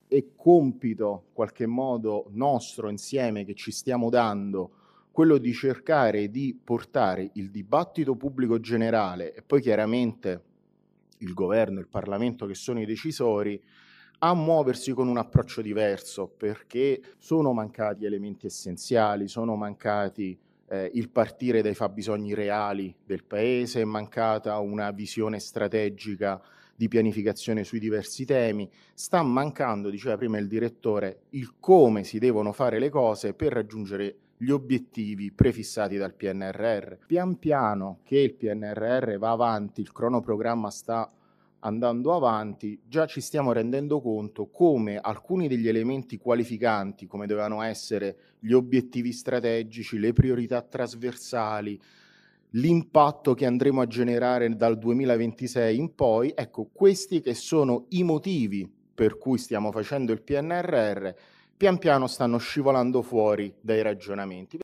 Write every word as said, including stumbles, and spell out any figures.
è compito, in qualche modo, nostro insieme che ci stiamo dando, quello di cercare di portare il dibattito pubblico generale e poi chiaramente il governo e il Parlamento che sono i decisori a muoversi con un approccio diverso, perché sono mancati elementi essenziali, sono mancati eh, il partire dai fabbisogni reali del Paese, è mancata una visione strategica di pianificazione sui diversi temi, sta mancando, diceva prima il direttore, il come si devono fare le cose per raggiungere gli obiettivi prefissati dal P N R R. Pian piano che il P N R R va avanti, il cronoprogramma sta andando avanti, già ci stiamo rendendo conto come alcuni degli elementi qualificanti, come dovevano essere gli obiettivi strategici, le priorità trasversali, l'impatto che andremo a generare dal duemilaventisei in poi, ecco, questi che sono i motivi per cui stiamo facendo il P N R R, pian piano stanno scivolando fuori dai ragionamenti.